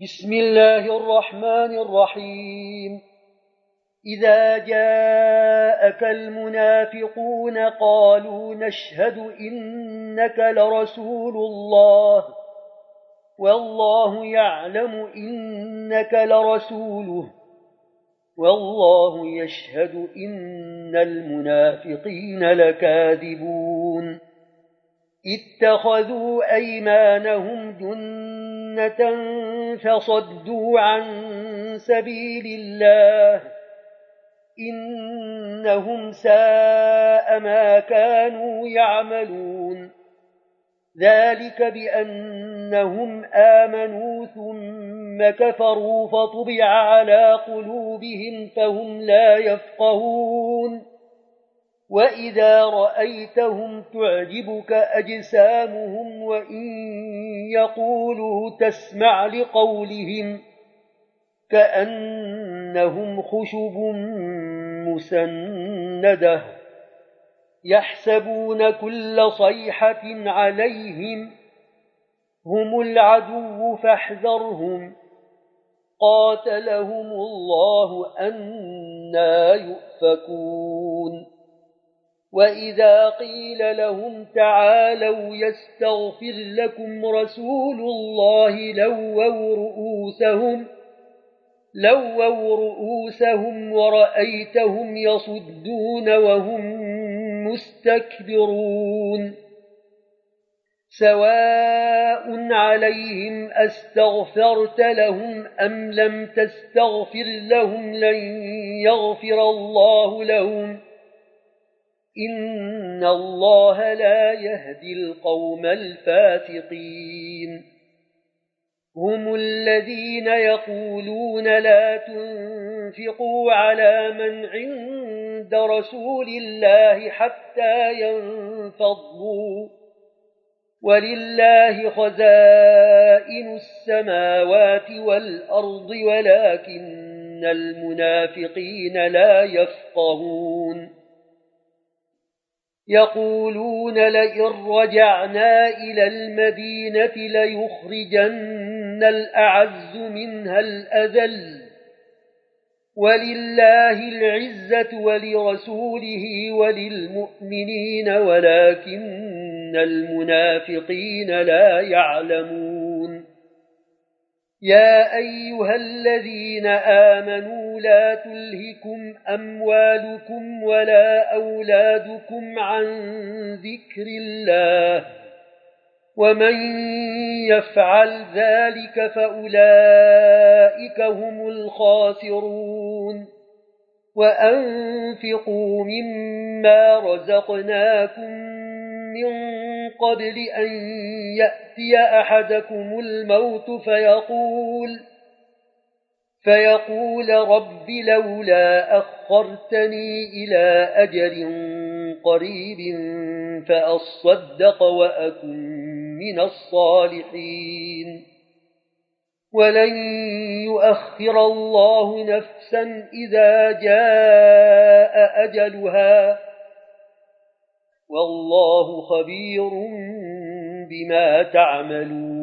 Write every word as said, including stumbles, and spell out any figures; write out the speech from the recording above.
بسم الله الرحمن الرحيم. إذا جاءك المنافقون قالوا نشهد إنك لرسول الله والله يعلم إنك لرسوله والله يشهد إن المنافقين لكاذبون. اتخذوا أيمانهم جنة فصدوا عن سبيل الله إنهم ساء ما كانوا يعملون. ذلك بأنهم آمنوا ثم كفروا فطبع على قلوبهم فهم لا يفقهون. وإذا رأيتهم تعجبك أجسامهم وإن يقولوا تسمع لقولهم كأنهم خشب مسندة يحسبون كل صيحة عليهم هم العدو فاحذرهم قاتلهم الله أنى يؤفكون. وإذا قيل لهم تعالوا يستغفر لكم رسول الله لووا رؤوسهم لووا رؤوسهم ورأيتهم يصدون وهم مستكبرون. سواء عليهم أستغفرت لهم أم لم تستغفر لهم لن يغفر الله لهم إن الله لا يهدي القوم الفاسقين. هم الذين يقولون لا تنفقوا على من عند رسول الله حتى ينفضوا ولله خزائن السماوات والأرض ولكن المنافقين لا يفقهون. يقولون لئن رجعنا إلى المدينة ليخرجن الأعز منها الأذل ولله العزة ولرسوله وللمؤمنين ولكن المنافقين لا يعلمون. يا أيها الذين آمنوا لا تلهكم أموالكم ولا أولادكم عن ذكر الله ومن يفعل ذلك فأولئك هم الخاسرون. وأنفقوا مما رزقناكم من قبل أن يأتي أحدكم الموت فيقول فيقول رب لولا أخرتني إلى أجل قريب فأصدق وأكن من الصالحين. ولن يؤخر الله نفسا إذا جاء أجلها والله خبير بما تعملون.